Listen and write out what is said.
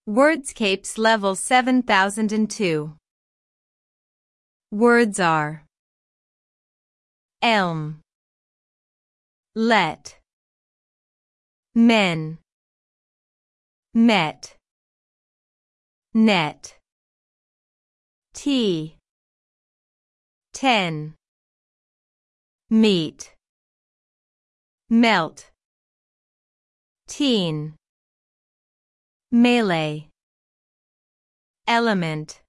Wordscapes Level 7002. Words are elm, let, men, met, net, tea, 10, meet, melt, teen, melee, element.